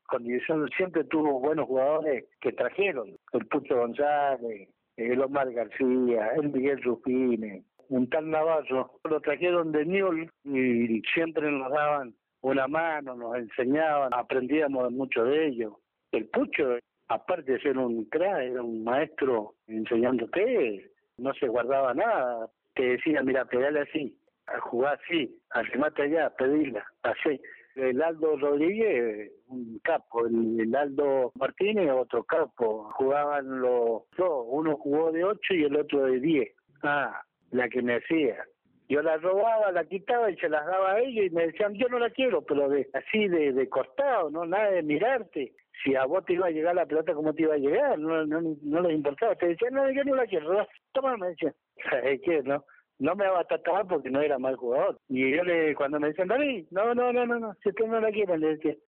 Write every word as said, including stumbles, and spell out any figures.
Condición siempre tuvo buenos jugadores que trajeron, el Pucho González, el Omar García, el Miguel Rufine, un tal Navarro, lo trajeron de Newell y siempre nos daban una mano, nos enseñaban, aprendíamos mucho de ellos. El Pucho, aparte de ser un crack, era un maestro enseñándote, no se guardaba nada, te decía, mira, pegale así, a jugar así, arrimate allá, pedirla, así. El Aldo Rodríguez, un capo, el, el Aldo Martínez, otro capo. Jugaban los dos, uno jugó de ocho y el otro de diez. Ah, la que me hacía. Yo la robaba, la quitaba y se las daba a ellos y me decían, yo no la quiero, pero de así de, de costado, no nada de mirarte. Si a vos te iba a llegar la pelota, ¿cómo te iba a llegar? No, no, no les importaba. Te decían, no, yo no la quiero. Toma, me decían. ¿Sabes qué, no? No me va a tratar porque no era mal jugador. Y yo le, cuando me decían, David, no, no, no, no, no, si usted no la quiere, le decía,